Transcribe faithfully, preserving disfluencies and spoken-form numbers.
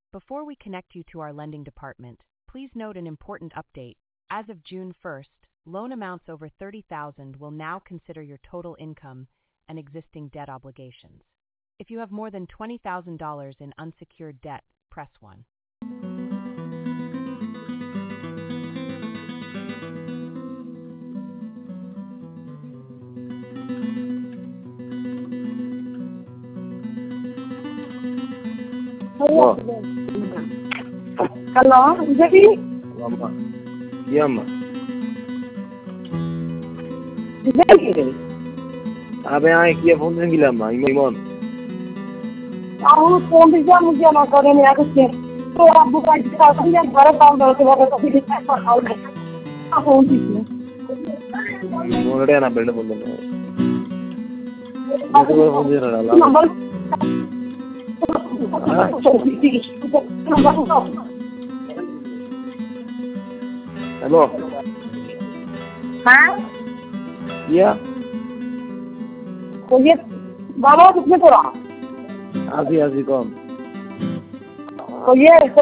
Before we connect you to our lending department, please note an important update. As of June first, loan amounts over thirty thousand dollars will now consider your total income and existing debt obligations. If you have more than twenty thousand dollars in unsecured debt, press one. Hello. Hello, Devi. Amma. Yamma. Devi. Abe ai kia phone sen gila ma imon. Aku phone bisa mungkin nak kau ni aku sih. So aku bukan kita punya barang tahun dah tu baru tapi kita tahu ni. Aku phone sih. Monade ana benda phone na. Itu ko phone dena la. Number. Hello. हाँ Yeah. तो ये बाबा कितने तोड़ा Azi azi kom. तो ये